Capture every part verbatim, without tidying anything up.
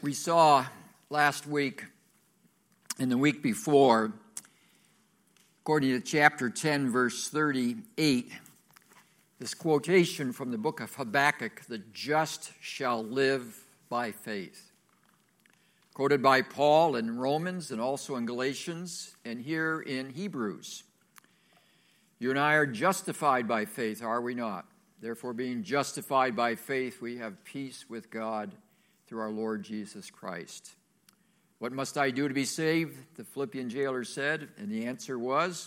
We saw last week and the week before, according to chapter ten, verse thirty-eight, this quotation from the book of Habakkuk, "The just shall live by faith," quoted by Paul in Romans and also in Galatians and here in Hebrews. You and I are justified by faith, are we not? Therefore, being justified by faith, we have peace with God through our Lord Jesus Christ. What must I do to be saved? The Philippian jailer said, and the answer was,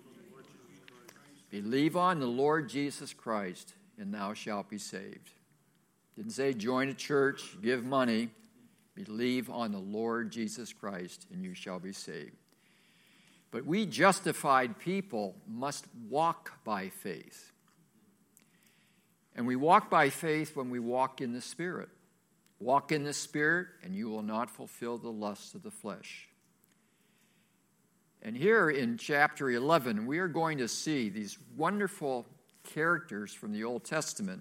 believe on the Lord Jesus Christ, and thou shalt be saved. Didn't say join a church, give money. Believe on the Lord Jesus Christ, and you shall be saved. But we justified people must walk by faith. And we walk by faith when we walk in the Spirit. Walk in the Spirit, and you will not fulfill the lusts of the flesh. And here in chapter eleven, we are going to see these wonderful characters from the Old Testament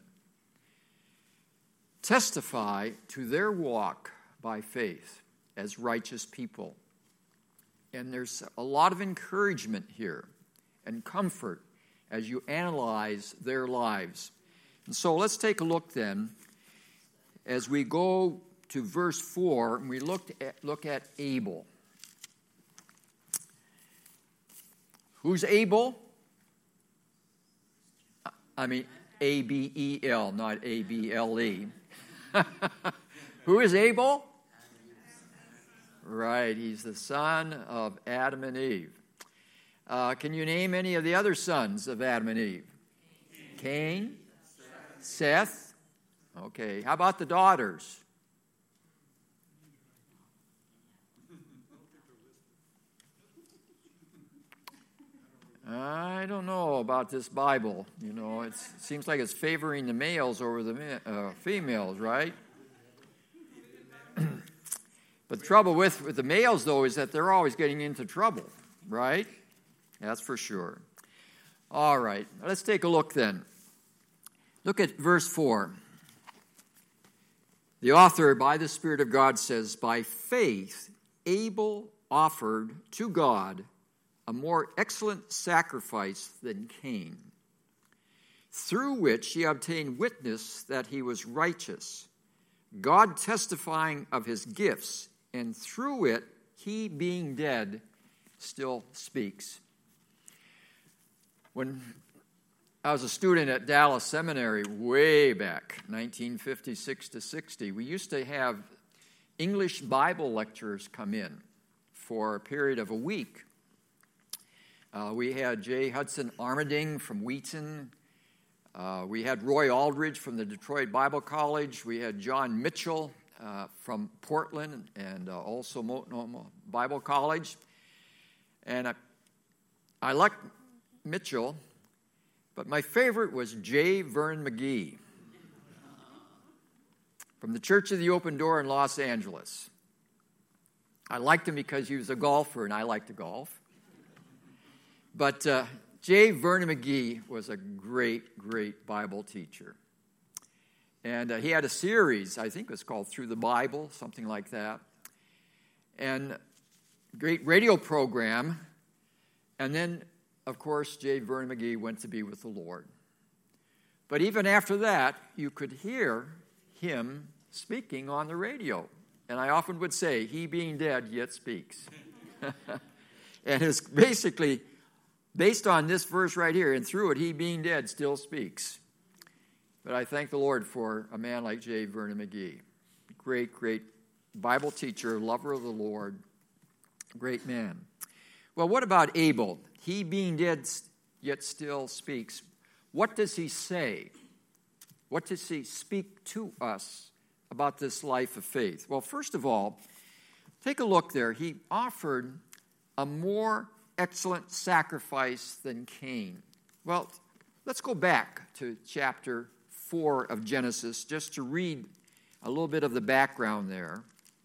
testify to their walk by faith as righteous people. And there's a lot of encouragement here and comfort as you analyze their lives. And so let's take a look then as we go to verse four, and we look at, look at Abel. Who's Abel? I mean, A B E L, not A B L E. Who is Abel? Right, he's the son of Adam and Eve. Uh, can you name any of the other sons of Adam and Eve? Cain. Cain? Seth. Seth. Okay, how about the daughters? I don't know about this Bible. You know, it's, it seems like it's favoring the males over the uh, females, right? But the trouble with, with the males, though, is that they're always getting into trouble, right? That's for sure. All right, let's take a look then. Look at verse four. The author, by the Spirit of God, says, by faith Abel offered to God a more excellent sacrifice than Cain, through which he obtained witness that he was righteous, God testifying of his gifts, and through it, he being dead, still speaks. When I was a student at Dallas Seminary way back, nineteen fifty-six to sixty, we used to have English Bible lecturers come in for a period of a week. Uh, we had J. Hudson Armerding from Wheaton. Uh, we had Roy Aldridge from the Detroit Bible College. We had John Mitchell uh, from Portland and uh, also Multnomah Bible College. And I, I liked Mitchell, but my favorite was J. Vernon McGee from the Church of the Open Door in Los Angeles. I liked him because he was a golfer, and I like to golf. But uh, J. Vernon McGee was a great, great Bible teacher. And uh, he had a series, I think it was called Through the Bible, something like that. And great radio program. And then, of course, J. Vernon McGee went to be with the Lord. But even after that, you could hear him speaking on the radio. And I often would say, he being dead yet speaks. And it's basically based on this verse right here, and through it, he being dead still speaks. But I thank the Lord for a man like J. Vernon McGee. Great, great Bible teacher, lover of the Lord, great man. Well, what about Abel? He being dead yet still speaks. What does he say? What does he speak to us about this life of faith? Well, first of all, take a look there. He offered a more excellent sacrifice than Cain. Well, let's go back to chapter four of Genesis just to read a little bit of the background there.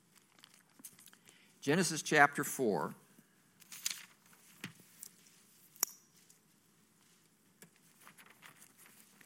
Genesis chapter four.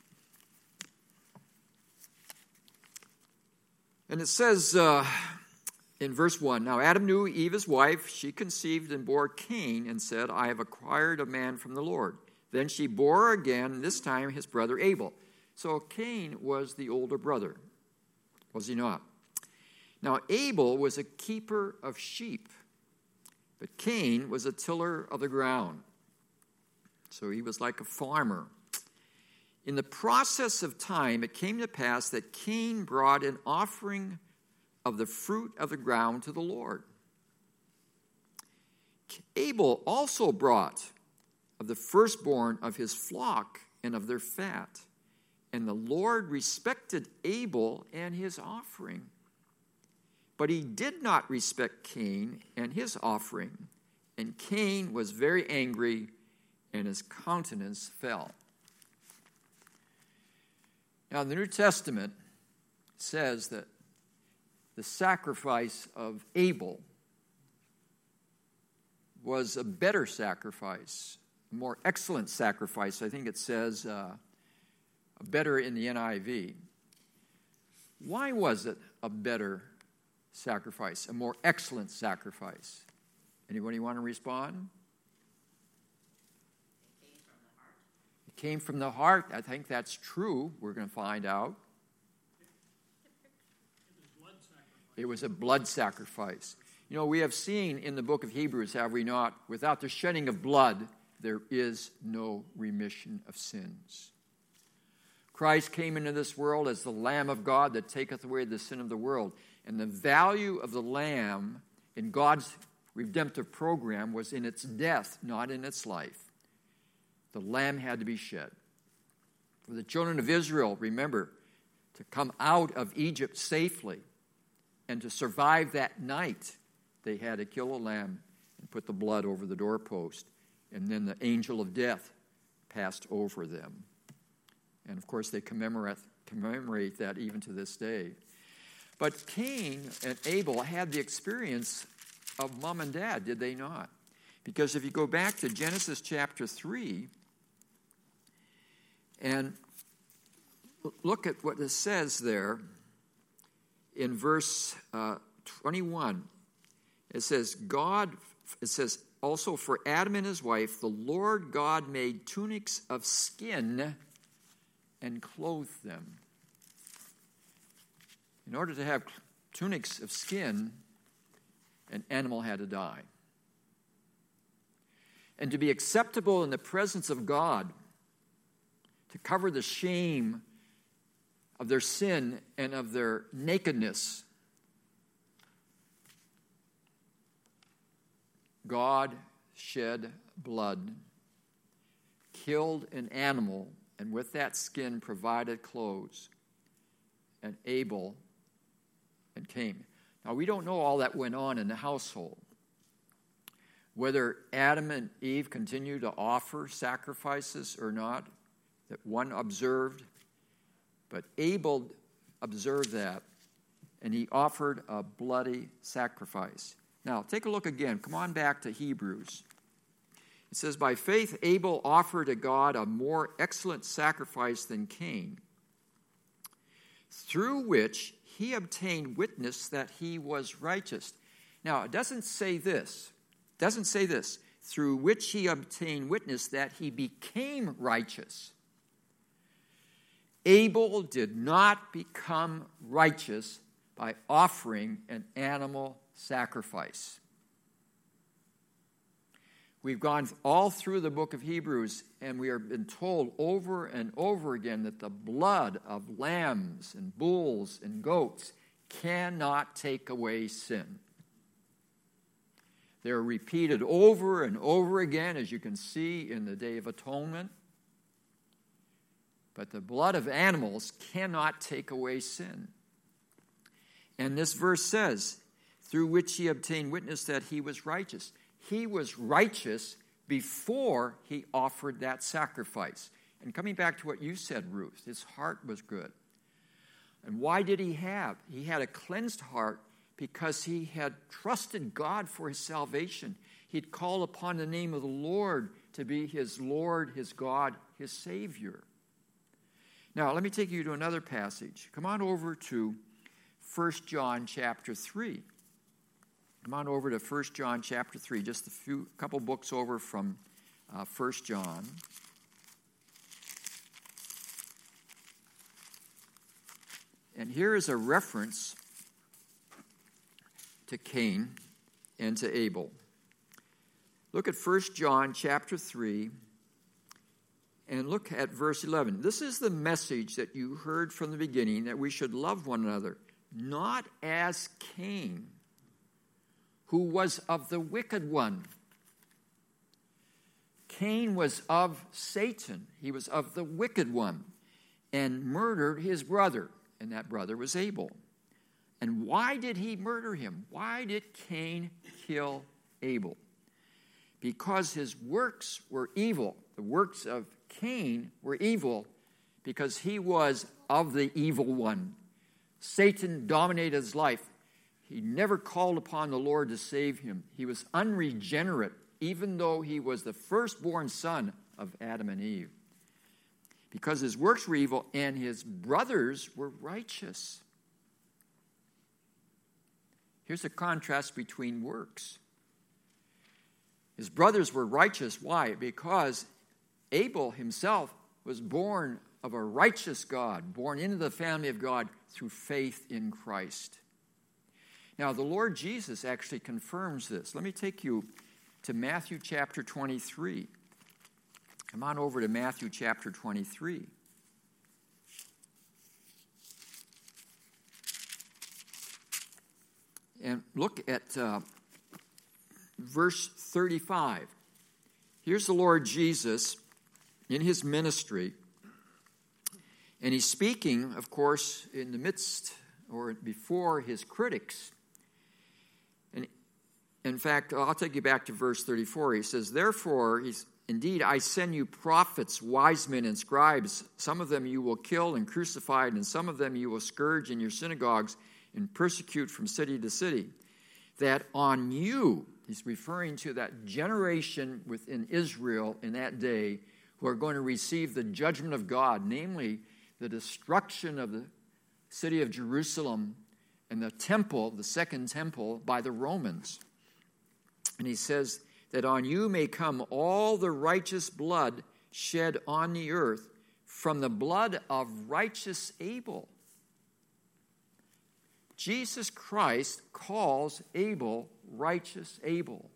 And it says, uh, in verse one, now Adam knew Eve his wife. She conceived and bore Cain and said, I have acquired a man from the Lord. Then she bore again, and this time his brother Abel. So Cain was the older brother, was he not? Now Abel was a keeper of sheep, but Cain was a tiller of the ground. So he was like a farmer. In the process of time, it came to pass that Cain brought an offering of the fruit of the ground to the Lord. Abel also brought of the firstborn of his flock and of their fat. And the Lord respected Abel and his offering. But he did not respect Cain and his offering. And Cain was very angry, and his countenance fell. Now, the New Testament says that the sacrifice of Abel was a better sacrifice, a more excellent sacrifice. I think it says uh, better in the N I V. Why was it a better sacrifice, a more excellent sacrifice? Anybody want to respond? It came from the heart. I think that's true. We're going to find out. It was a blood sacrifice. You know, we have seen in the book of Hebrews, have we not, without the shedding of blood, there is no remission of sins. Christ came into this world as the Lamb of God that taketh away the sin of the world. And the value of the Lamb in God's redemptive program was in its death, not in its life. The Lamb had to be shed. For the children of Israel, remember, to come out of Egypt safely and to survive that night, they had to kill a lamb and put the blood over the doorpost. And then the angel of death passed over them. And of course, they commemorate, commemorate that even to this day. But Cain and Abel had the experience of mom and dad, did they not? Because if you go back to Genesis chapter three and look at what it says there in verse uh, twenty-one, it says, God, it says, also for Adam and his wife, the Lord God made tunics of skin and clothed them. In order to have tunics of skin, an animal had to die. And to be acceptable in the presence of God, to cover the shame of their sin and of their nakedness, God shed blood, killed an animal, and with that skin provided clothes. And Abel and Cain. Now, we don't know all that went on in the household. Whether Adam and Eve continued to offer sacrifices or not, that one observed. But Abel observed that, and he offered a bloody sacrifice. Now, take a look again. Come on back to Hebrews. It says, by faith Abel offered to God a more excellent sacrifice than Cain, through which he obtained witness that he was righteous. Now, it doesn't say this. It doesn't say this. Through which he obtained witness that he became righteous. Abel did not become righteous by offering an animal sacrifice. We've gone all through the book of Hebrews, and we have been told over and over again that the blood of lambs and bulls and goats cannot take away sin. They're repeated over and over again, as you can see in the Day of Atonement. But the blood of animals cannot take away sin. And this verse says, through which he obtained witness that he was righteous. He was righteous before he offered that sacrifice. And coming back to what you said, Ruth, his heart was good. And why did he have? He had a cleansed heart because he had trusted God for his salvation. He'd called upon the name of the Lord to be his Lord, his God, his Savior. Now, let me take you to another passage. Come on over to First John chapter three. Come on over to First John chapter three, just a few couple books over from uh, First John. And here is a reference to Cain and to Abel. Look at First John chapter three and look at verse eleven. This is the message that you heard from the beginning, that we should love one another, not as Cain, who was of the wicked one. Cain was of Satan. He was of the wicked one and murdered his brother, and that brother was Abel. And why did he murder him? Why did Cain kill Abel? Because his works were evil. The works of Cain were evil because he was of the evil one. Satan dominated his life. He never called upon the Lord to save him. He was unregenerate, even though he was the firstborn son of Adam and Eve. Because his works were evil and his brothers were righteous. Here's a contrast between works. His brothers were righteous. Why? Because Abel himself was born of a righteous God, born into the family of God through faith in Christ. Now, the Lord Jesus actually confirms this. Let me take you to Matthew chapter twenty-three. Come on over to Matthew chapter twenty-three. And look at uh, verse thirty-five. Here's the Lord Jesus in his ministry. And he's speaking, of course, in the midst or before his critics. And in fact, I'll take you back to verse thirty-four. He says, therefore, he's, indeed, I send you prophets, wise men, and scribes. Some of them you will kill and crucify, and some of them you will scourge in your synagogues and persecute from city to city. That on you, he's referring to that generation within Israel in that day who are going to receive the judgment of God, namely the destruction of the city of Jerusalem and the temple, the second temple, by the Romans. And he says that on you may come all the righteous blood shed on the earth from the blood of righteous Abel. Jesus Christ calls Abel righteous Abel.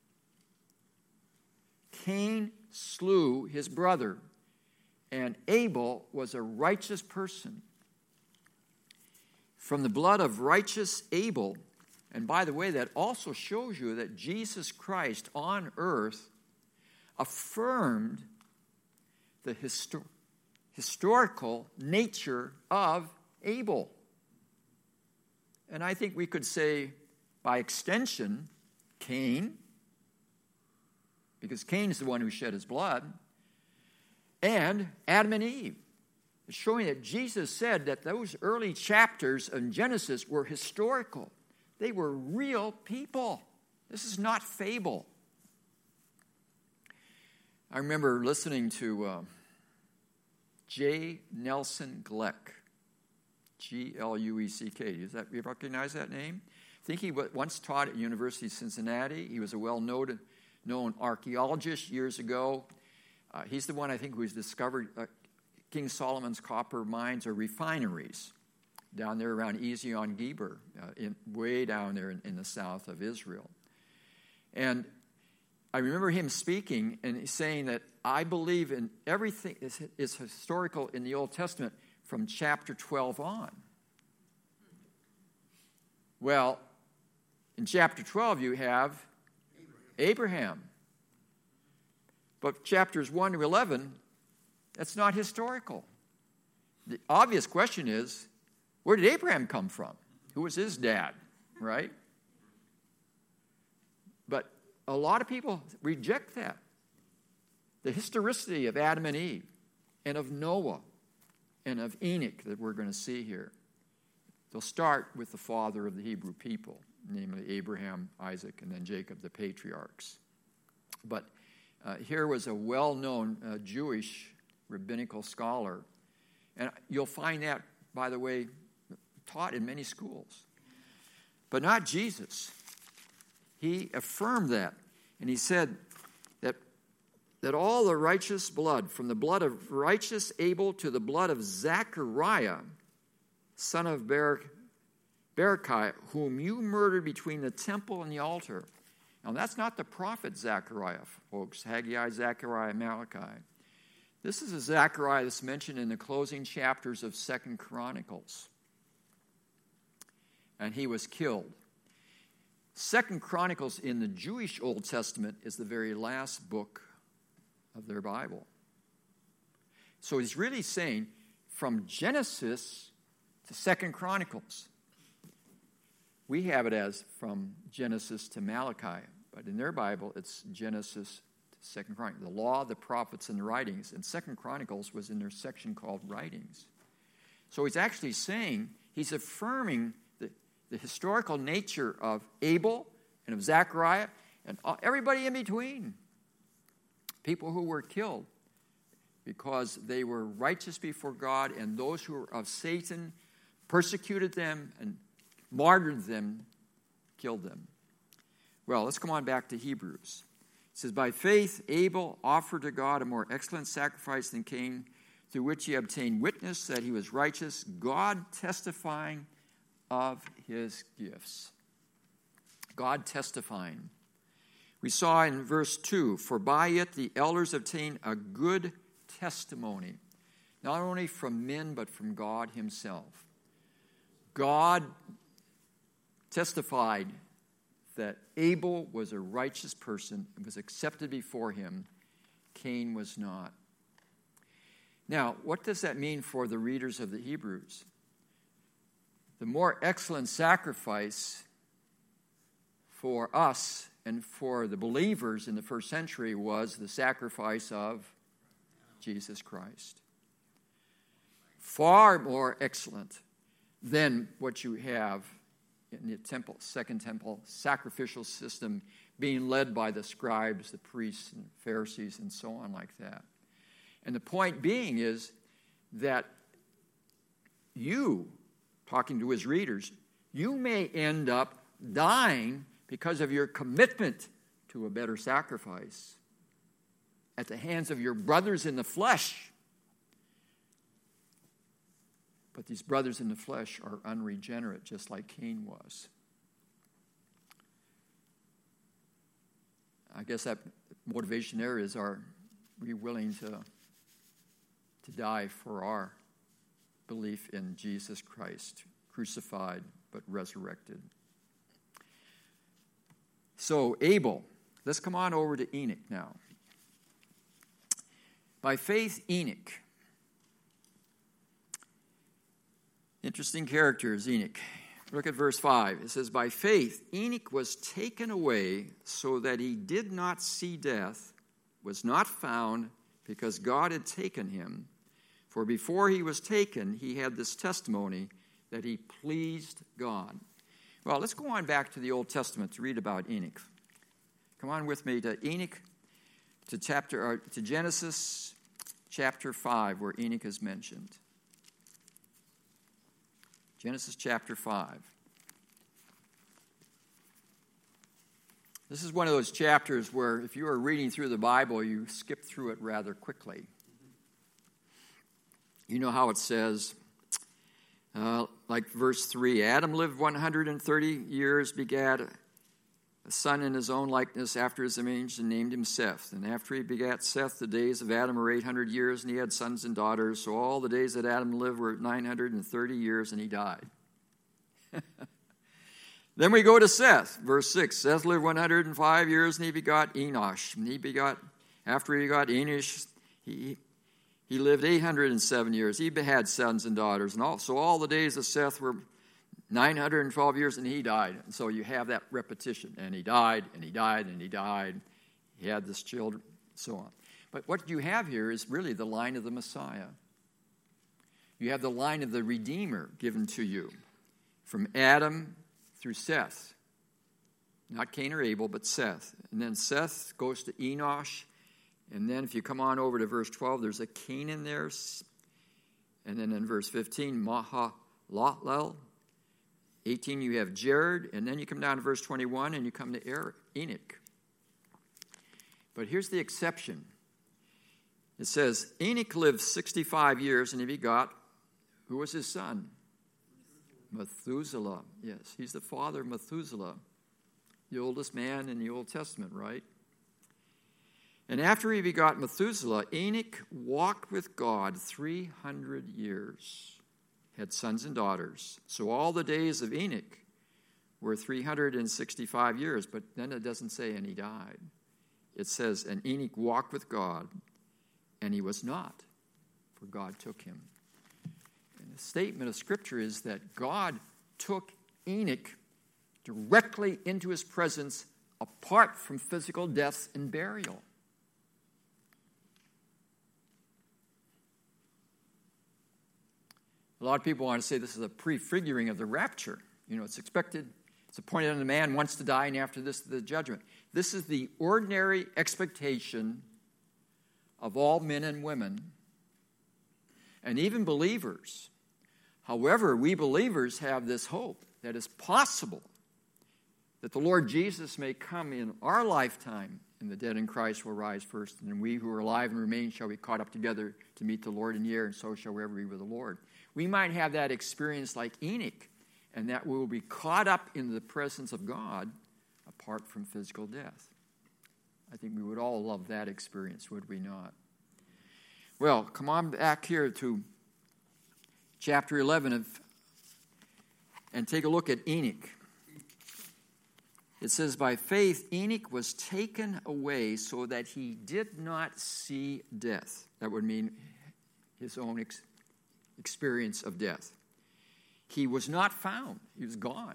Cain slew his brother, and Abel was a righteous person. From the blood of righteous Abel, and by the way, that also shows you that Jesus Christ on earth affirmed the histor- historical nature of Abel. And I think we could say, by extension, Cain, because Cain is the one who shed his blood, and Adam and Eve. It's showing that Jesus said that those early chapters in Genesis were historical. They were real people. This is not fable. I remember listening to uh, J. Nelson Glueck. G L U E C K. Does that, you recognize that name? I think he once taught at University of Cincinnati. He was a well-known known archaeologist years ago. Uh, he's the one, I think, who's discovered uh, King Solomon's copper mines or refineries down there around Ezion-Geber, uh, in, way down there in, in the south of Israel. And I remember him speaking and saying that I believe in everything is, is historical in the Old Testament from chapter twelve on. Well, in chapter twelve you have Abraham. But chapters one to eleven, that's not historical. The obvious question is, where did Abraham come from? Who was his dad, right? But a lot of people reject that. The historicity of Adam and Eve and of Noah and of Enoch that we're going to see here. They'll start with the father of the Hebrew people, namely Abraham, Isaac, and then Jacob, the patriarchs. But uh, here was a well-known uh, Jewish rabbinical scholar. And you'll find that, by the way, taught in many schools. But not Jesus. he affirmed that. And he said that, that all the righteous blood, from the blood of righteous Abel to the blood of Zachariah, son of Ber- Berechiah, whom you murdered between the temple and the altar. Now, that's not the prophet Zechariah, folks. Haggai, Zechariah, Malachi. This is a Zechariah that's mentioned in the closing chapters of Second Chronicles. And he was killed. Second Chronicles in the Jewish Old Testament is the very last book of their Bible. So he's really saying from Genesis to Second Chronicles. We have it as from Genesis to Malachi, but in their Bible, it's Genesis to Second Chronicles. The law, the prophets, and the writings. And Second Chronicles was in their section called writings. So he's actually saying, he's affirming the, the historical nature of Abel and of Zechariah and everybody in between. People who were killed because they were righteous before God, and those who were of Satan persecuted them and martyred them, killed them. Well, let's come on back to Hebrews. It says, by faith Abel offered to God a more excellent sacrifice than Cain, through which he obtained witness that he was righteous, God testifying of his gifts. God testifying. We saw in verse two, for by it the elders obtained a good testimony, not only from men, but from God himself. God testified that Abel was a righteous person and was accepted before him. Cain was not. Now, what does that mean for the readers of the Hebrews? The more excellent sacrifice for us and for the believers in the first century was the sacrifice of Jesus Christ. Far more excellent than what you have in the temple, second temple sacrificial system being led by the scribes, the priests, and Pharisees, and so on like that. And the point being is that you, talking to his readers, you may end up dying because of your commitment to a better sacrifice at the hands of your brothers in the flesh. But these brothers in the flesh are unregenerate, just like Cain was. I guess that motivation there is, are we willing to, to die for our belief in Jesus Christ, crucified but resurrected? So, Abel. Let's come on over to Enoch now. By faith, Enoch. Interesting character is Enoch. Look at verse five. It says, by faith, Enoch was taken away so that he did not see death, was not found because God had taken him. For before he was taken, he had this testimony that he pleased God. Well, let's go on back to the Old Testament to read about Enoch. Come on with me to Enoch, to chapter or to Genesis chapter five, where Enoch is mentioned. Genesis chapter five. This is one of those chapters where if you are reading through the Bible, you skip through it rather quickly. You know how it says, uh, like verse three, Adam lived one hundred thirty years, begat a son in his own likeness after his image, and named him Seth. And after he begat Seth, the days of Adam were eight hundred years, and he had sons and daughters. So all the days that Adam lived were nine hundred thirty years, and he died. Then we go to Seth, verse six. Seth lived one hundred five years, and he begot Enosh. And he begot, after he begot Enosh, he, he lived eight hundred seven years. He had sons and daughters. And also all the days of Seth were nine hundred twelve years, and he died. And so you have that repetition. And he died, and he died, and he died. He had this children, so on. But what you have here is really the line of the Messiah. You have the line of the Redeemer given to you from Adam through Seth. Not Cain or Abel, but Seth. And then Seth goes to Enosh. And then if you come on over to verse twelve, there's a Canaan there. And then in verse fifteen, Mahalalel. eighteen, you have Jared, and then you come down to verse twenty-one, and you come to Er- Enoch. But here's the exception. It says, Enoch lived sixty-five years, and he begot, who was his son? Methuselah. Yes, he's the father of Methuselah, the oldest man in the Old Testament, right? And after he begot Methuselah, Enoch walked with God three hundred years, had sons and daughters. So all the days of Enoch were three hundred sixty-five years, but then it doesn't say, and he died. It says, and Enoch walked with God, and he was not, for God took him. And the statement of Scripture is that God took Enoch directly into his presence apart from physical death and burial. A lot of people want to say this is a prefiguring of the rapture. You know, it's expected, it's appointed unto man once to die, and after this, the judgment. This is the ordinary expectation of all men and women, and even believers. However, we believers have this hope that it's possible that the Lord Jesus may come in our lifetime, and the dead in Christ will rise first, and we who are alive and remain shall be caught up together to meet the Lord in the air, and so shall we ever be with the Lord. We might have that experience like Enoch, and that we will be caught up in the presence of God apart from physical death. I think we would all love that experience, would we not? Well, come on back here to chapter eleven of, and take a look at Enoch. It says, by faith Enoch was taken away so that he did not see death. That would mean his own ex- experience of death. He was not found. He was gone.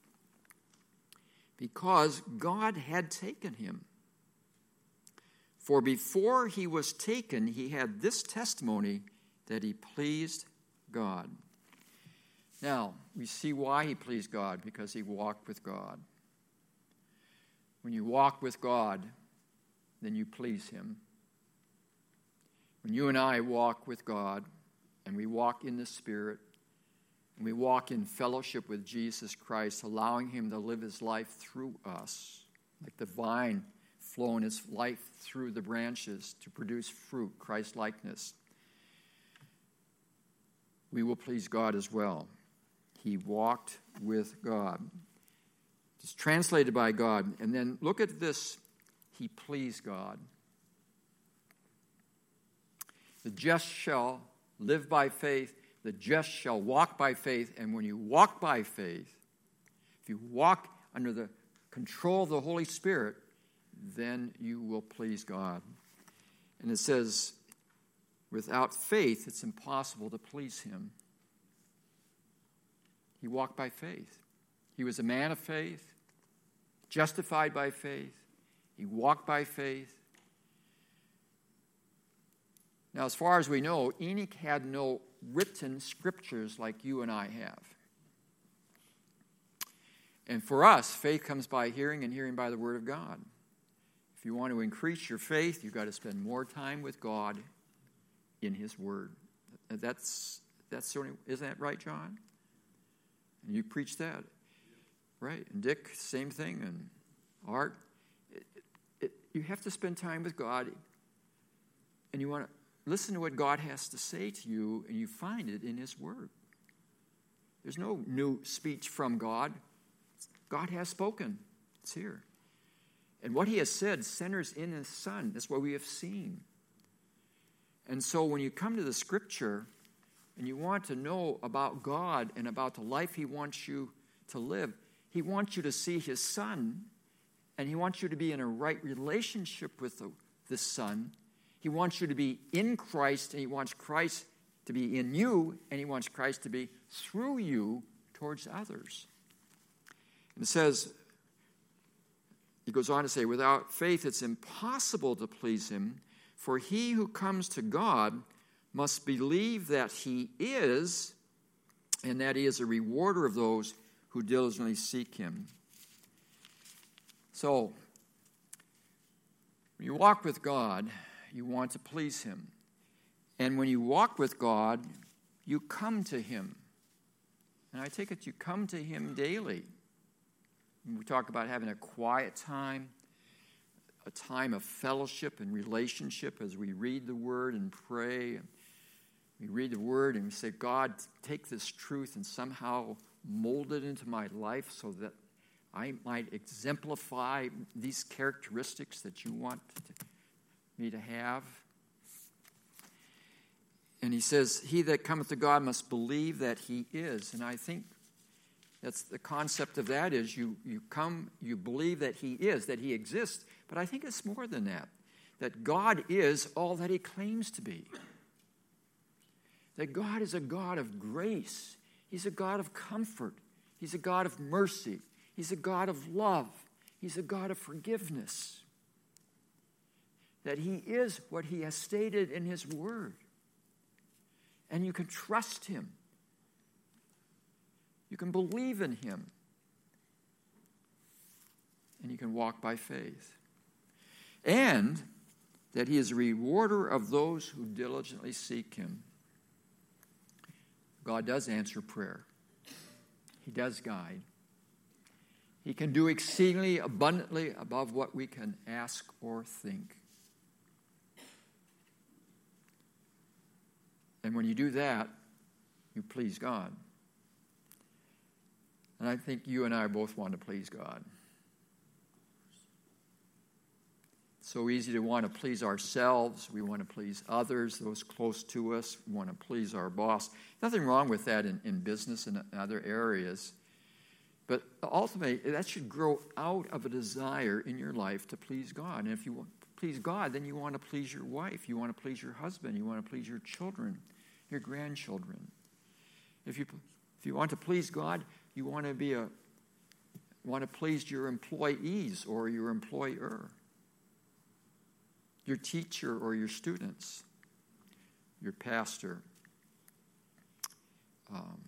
Because God had taken him. For before he was taken, he had this testimony that he pleased God. Now, we see why he pleased God, because he walked with God. When you walk with God, then you please him. When you and I walk with God, and we walk in the Spirit, and we walk in fellowship with Jesus Christ, allowing him to live his life through us, like the vine flowing its life through the branches to produce fruit, Christ-likeness, we will please God as well. He walked with God. It's translated by God. And then look at this. He pleased God. The just shall live by faith. The just shall walk by faith. And when you walk by faith, if you walk under the control of the Holy Spirit, then you will please God. And it says, without faith, it's impossible to please him. He walked by faith. He was a man of faith, justified by faith. He walked by faith. Now, as far as we know, Enoch had no written scriptures like you and I have. And for us, faith comes by hearing, and hearing by the word of God. If you want to increase your faith, you've got to spend more time with God in his word. That's, that's the only, isn't that right, John? And you preach that. Right. And Dick, same thing. And Art. It, it, you have to spend time with God, and you want to listen to what God has to say to you, and you find it in his word. There's no new speech from God. God has spoken. It's here. And what he has said centers in his Son. That's what we have seen. And so when you come to the Scripture and you want to know about God and about the life he wants you to live, he wants you to see his Son, and he wants you to be in a right relationship with the, the Son. He wants you to be in Christ, and he wants Christ to be in you, and he wants Christ to be through you towards others. And it says, he goes on to say, without faith it's impossible to please him, for he who comes to God must believe that he is, and that he is a rewarder of those who diligently seek him. So, when you walk with God, you want to please him. And when you walk with God, you come to him. And I take it you come to him daily. And we talk about having a quiet time, a time of fellowship and relationship as we read the Word and pray. We read the Word and we say, God, take this truth and somehow mold it into my life so that I might exemplify these characteristics that you want to, me to have. And he says, he that cometh to God must believe that he is. And I think that's the concept of that is you, you come, you believe that he is, that he exists. But I think it's more than that, that God is all that he claims to be. That God is a God of grace. He's a God of comfort. He's a God of mercy. He's a God of love. He's a God of forgiveness. That he is what he has stated in his word. And you can trust him. You can believe in him. And you can walk by faith. And that he is a rewarder of those who diligently seek him. God does answer prayer. He does guide. He can do exceedingly abundantly above what we can ask or think. And when you do that, you please God. And I think you and I both want to please God. It's so easy to want to please ourselves. We want to please others, those close to us. We want to please our boss. Nothing wrong with that in, in business and in other areas. But ultimately, that should grow out of a desire in your life to please God. And if you want to please God, then you want to please your wife. You want to please your husband. You want to please your children, your grandchildren. If you if you want to please God, you want to be a want to please your employees or your employer, your teacher or your students, your pastor. Um,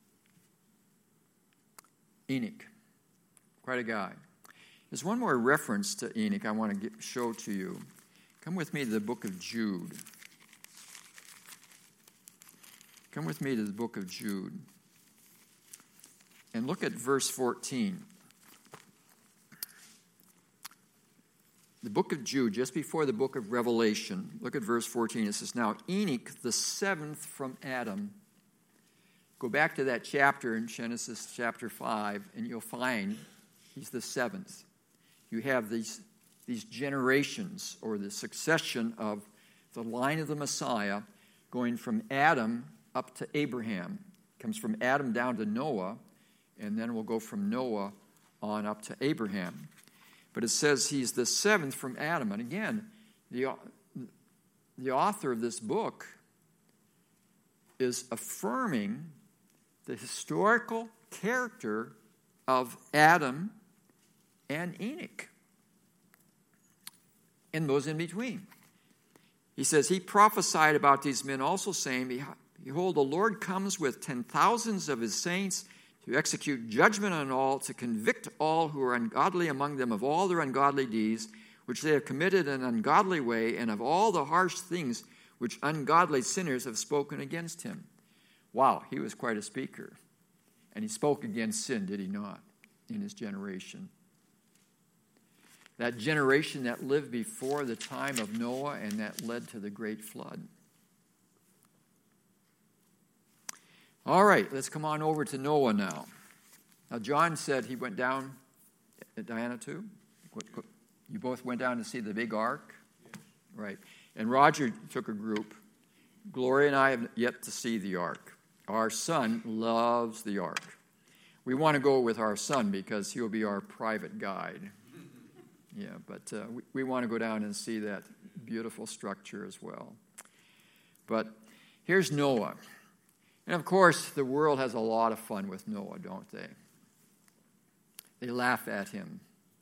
Enoch, quite a guy. There's one more reference to Enoch I want to get, show to you. Come with me to the book of Jude. Come with me to the book of Jude. And look at verse fourteen. The book of Jude, just before the book of Revelation, look at verse fourteen. It says, now Enoch, the seventh from Adam. Go back to that chapter in Genesis chapter five, and you'll find he's the seventh. You have these, these generations, or the succession of the line of the Messiah, going from Adam up to Abraham. It comes from Adam down to Noah, and then we'll go from Noah on up to Abraham. But it says he's the seventh from Adam. And again, the, the author of this book is affirming the historical character of Adam and Enoch and those in between. He says, he prophesied about these men also, saying, behold, the Lord comes with ten thousands of his saints to execute judgment on all, to convict all who are ungodly among them of all their ungodly deeds, which they have committed in an ungodly way, and of all the harsh things which ungodly sinners have spoken against him. Wow, he was quite a speaker. And he spoke against sin, did he not, in his generation? That generation that lived before the time of Noah and that led to the great flood. All right, let's come on over to Noah now. Now, John said he went down, Diana too? You both went down to see the big ark? Yes. Right. And Roger took a group. Gloria and I have yet to see the ark. Our son loves the ark. We want to go with our son because he'll be our private guide. Yeah, but uh, we, we want to go down and see that beautiful structure as well. But here's Noah. And of course, the world has a lot of fun with Noah, don't they? They laugh at him.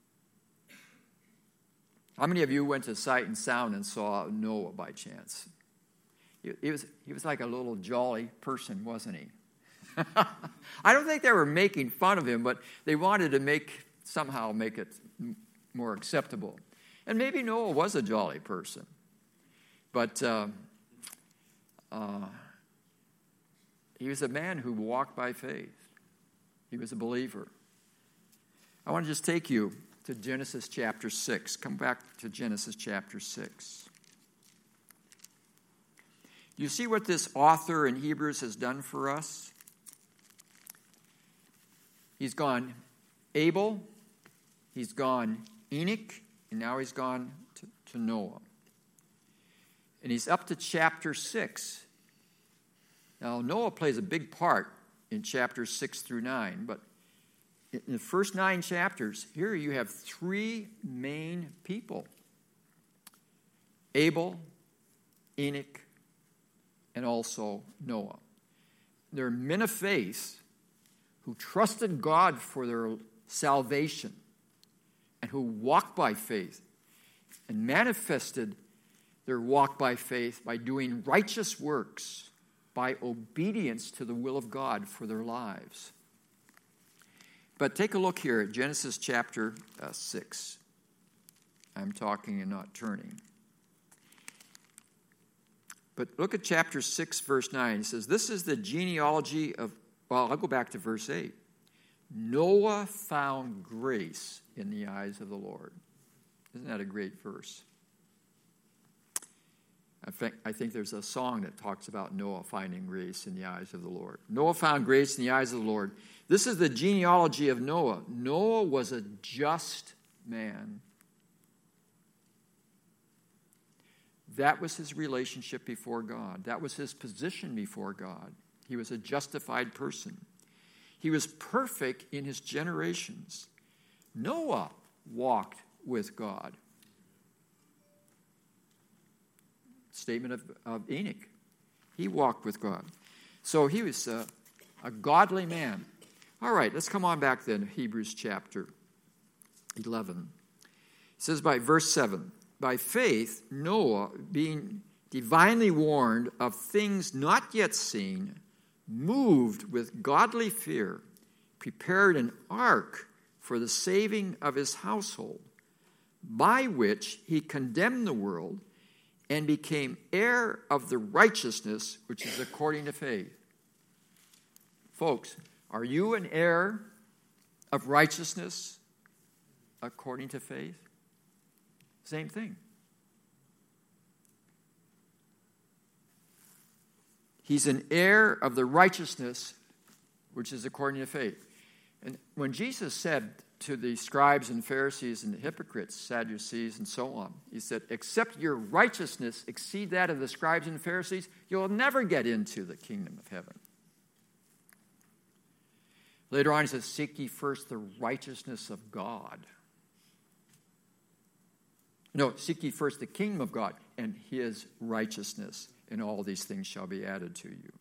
How many of you went to Sight and Sound and saw Noah by chance? He, he was, he was like a little jolly person, wasn't he? I don't think they were making fun of him, but they wanted to make somehow make it more acceptable. And maybe Noah was a jolly person. But uh, uh, he was a man who walked by faith. He was a believer. I want to just take you to Genesis chapter six. Come back to Genesis chapter six. You see what this author in Hebrews has done for us? He's gone Abel, he's gone Enoch, and now he's gone to, to Noah. And he's up to chapter six. Now, Noah plays a big part in chapters six through nine, but in the first nine chapters, here you have three main people. Abel, Enoch, and also Noah. They're men of faith who trusted God for their salvation and who walked by faith and manifested their walk by faith by doing righteous works, by obedience to the will of God for their lives. But take a look here at Genesis chapter uh, six. I'm talking and not turning. But look at chapter six, verse nine. It says, this is the genealogy of, well, I'll go back to verse eight. Noah found grace in the eyes of the Lord. Isn't that a great verse? I think, I think there's a song that talks about Noah finding grace in the eyes of the Lord. Noah found grace in the eyes of the Lord. This is the genealogy of Noah. Noah was a just man. That was his relationship before God. That was his position before God. He was a justified person. He was perfect in his generations. Noah walked with God. Statement of, of Enoch. He walked with God. So he was a, a godly man. All right, let's come on back then, Hebrews chapter eleven. It says by verse seven, by faith, Noah, being divinely warned of things not yet seen, moved with godly fear, prepared an ark for the saving of his household, by which he condemned the world and became heir of the righteousness which is according to faith. Folks, are you an heir of righteousness according to faith? Same thing. He's an heir of the righteousness which is according to faith. And when Jesus said to the scribes and Pharisees and the hypocrites, Sadducees, and so on, he said, except your righteousness exceed that of the scribes and Pharisees, you'll never get into the kingdom of heaven. Later on, he says, seek ye first the righteousness of God. No, seek ye first the kingdom of God and his righteousness, and all these things shall be added to you.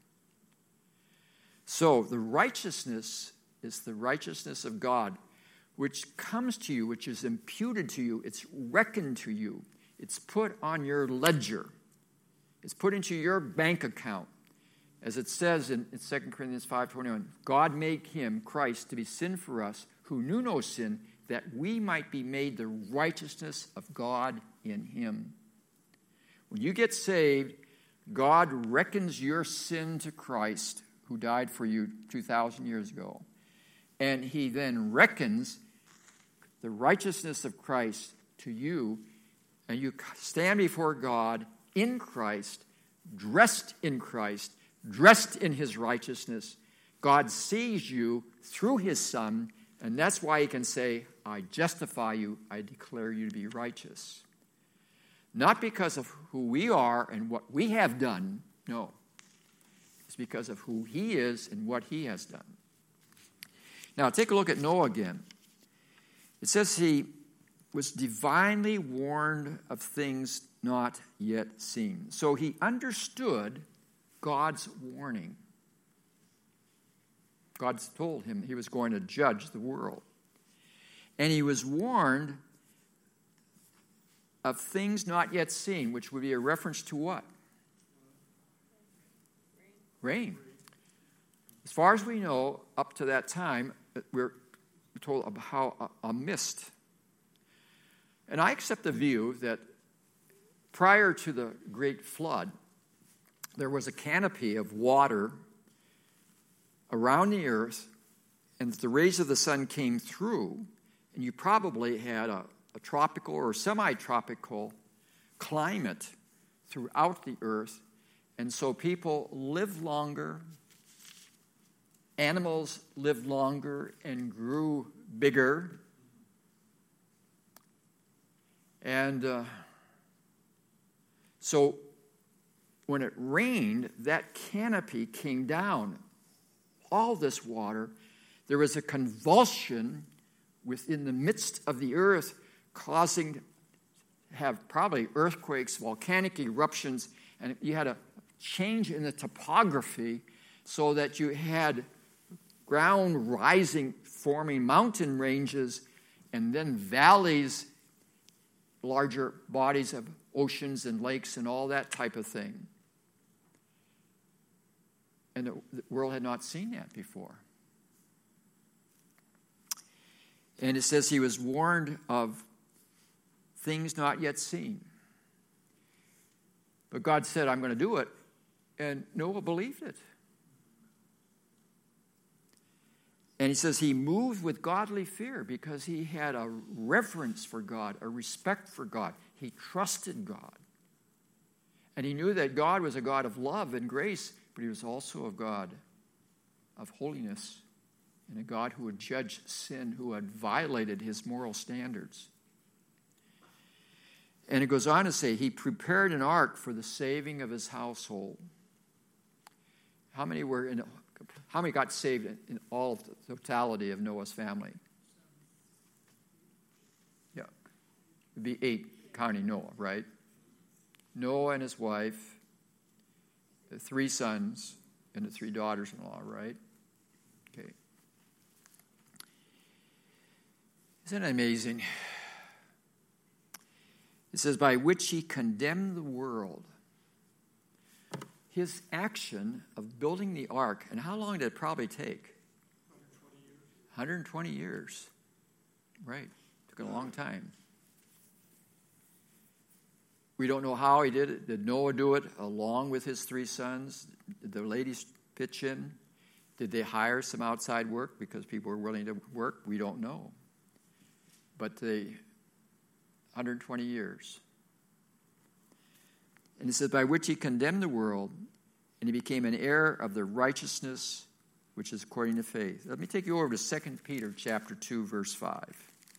So the righteousness is the righteousness of God, which comes to you, which is imputed to you. It's reckoned to you. It's put on your ledger. It's put into your bank account. As it says in, in Second Corinthians five twenty-one, God made him, Christ, to be sin for us, who knew no sin, that we might be made the righteousness of God in him. When you get saved, God reckons your sin to Christ, who died for you two thousand years ago. And he then reckons the righteousness of Christ to you, and you stand before God in Christ, dressed in Christ, dressed in his righteousness. God sees you through his Son, and that's why he can say, I justify you, I declare you to be righteous. Not because of who we are and what we have done, no. It's because of who he is and what he has done. Now, take a look at Noah again. It says he was divinely warned of things not yet seen. So he understood God's warning. God told him he was going to judge the world. And he was warned of things not yet seen, which would be a reference to what? Rain. As far as we know, up to that time, we're told about how a, a mist. And I accept the view that prior to the great flood, there was a canopy of water around the earth, and the rays of the sun came through, and you probably had a, a tropical or semi-tropical climate throughout the earth, and so people lived longer, animals lived longer and grew bigger, and uh, so when it rained, that canopy came down, all this water. There was a convulsion within the midst of the earth, causing to have probably earthquakes, volcanic eruptions, and you had a change in the topography so that you had ground rising, forming mountain ranges, and then valleys, larger bodies of oceans and lakes and all that type of thing. And the world had not seen that before. And it says he was warned of things not yet seen. But God said, I'm going to do it. And Noah believed it. And he says he moved with godly fear because he had a reverence for God, a respect for God. He trusted God. And he knew that God was a God of love and grace, but he was also a God of holiness and a God who would judge sin, who had violated his moral standards. And it goes on to say, he prepared an ark for the saving of his household. How many were in, how many got saved in, in all of the totality of Noah's family? Yeah. It would be eight counting Noah, right? Noah and his wife, the three sons, and the three daughters-in-law, right? Okay. Isn't it amazing? It says, by which he condemned the world. His action of building the ark, and how long did it probably take? one hundred twenty years. Right. Took a long time. We don't know how he did it. Did Noah do it along with his three sons? Did the ladies pitch in? Did they hire some outside work because people were willing to work? We don't know. But they, one hundred twenty years. And it says, by which he condemned the world, and he became an heir of the righteousness which is according to faith. Let me take you over to Second Peter chapter two, verse five.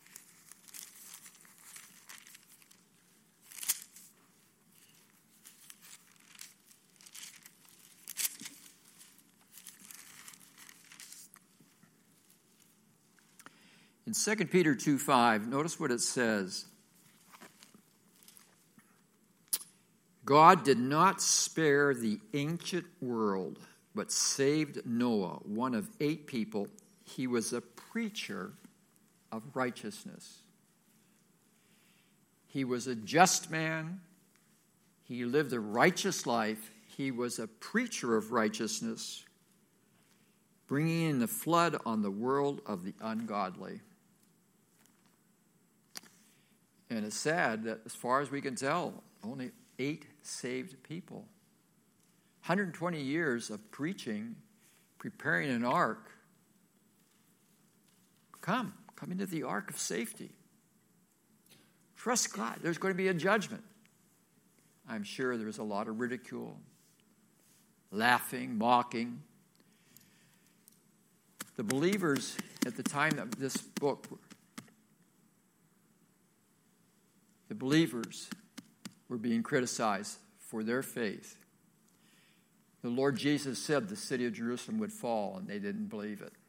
In Second Peter two five, notice what it says. God did not spare the ancient world, but saved Noah, one of eight people. He was a preacher of righteousness. He was a just man. He lived a righteous life. He was a preacher of righteousness, bringing in the flood on the world of the ungodly. And it's sad that as far as we can tell, only eight saved people. one hundred twenty years of preaching, preparing an ark. Come, come into the ark of safety. Trust God. There's going to be a judgment. I'm sure there's a lot of ridicule, laughing, mocking. The believers at the time of this book, the believers were being criticized for their faith. The Lord Jesus said the city of Jerusalem would fall, and they didn't believe it.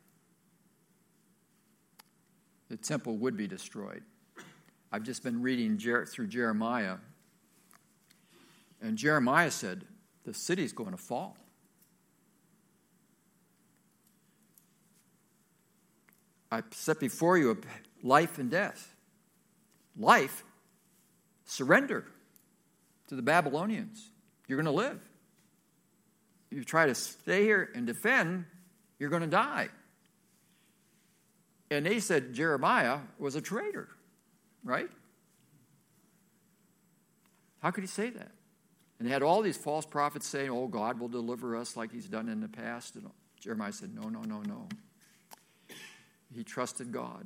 The temple would be destroyed. I've just been reading Jer- through Jeremiah, and Jeremiah said, the city's going to fall. I set before you life and death. Life, surrender to the Babylonians. You're going to live. You try to stay here and defend, you're going to die. And they said Jeremiah was a traitor, right? How could he say that? And they had all these false prophets saying, oh, God will deliver us like he's done in the past. And Jeremiah said, no, no, no, no. he trusted God.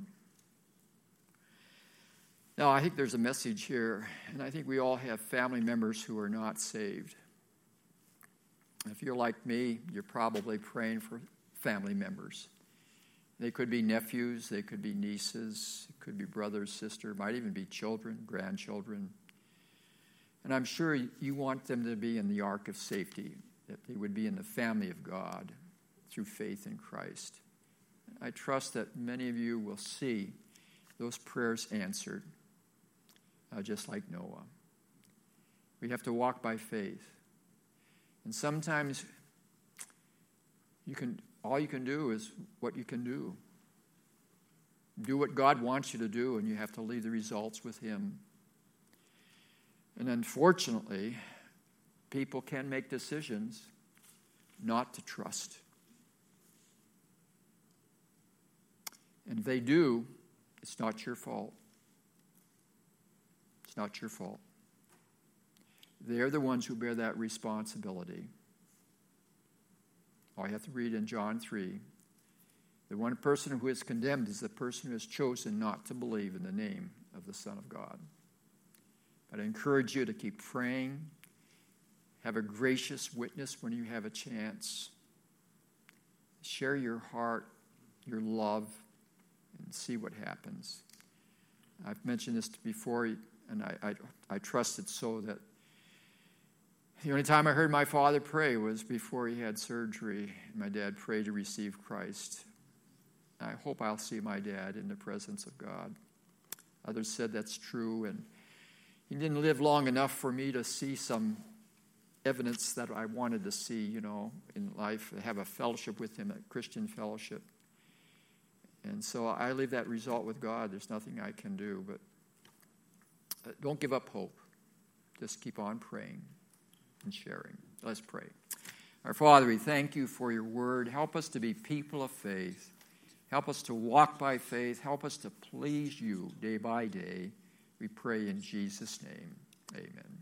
Now, I think there's a message here, and I think we all have family members who are not saved. If you're like me, you're probably praying for family members. They could be nephews, they could be nieces, it could be brothers, sisters, might even be children, grandchildren. And I'm sure you want them to be in the ark of safety, that they would be in the family of God through faith in Christ. I trust that many of you will see those prayers answered, uh, just like Noah. We have to walk by faith. And sometimes you can all you can do is what you can do. Do what God wants you to do, and you have to leave the results with him. And unfortunately, people can make decisions not to trust. And if they do, it's not your fault. It's not your fault. They're the ones who bear that responsibility. All you have to read in John three, the one person who is condemned is the person who has chosen not to believe in the name of the Son of God. But I encourage you to keep praying. Have a gracious witness when you have a chance. Share your heart, your love, and see what happens. I've mentioned this before, and I, I, I trust it so that the only time I heard my father pray was before he had surgery. My dad prayed to receive Christ. I hope I'll see my dad in the presence of God. Others said that's true, and he didn't live long enough for me to see some evidence that I wanted to see, you know, in life, have a fellowship with him, a Christian fellowship. And so I leave that result with God. There's nothing I can do, but don't give up hope. Just keep on praying and sharing. Let's pray. Our Father, we thank you for your word. Help us to be people of faith. Help us to walk by faith. Help us to please you day by day. We pray in Jesus' name. Amen.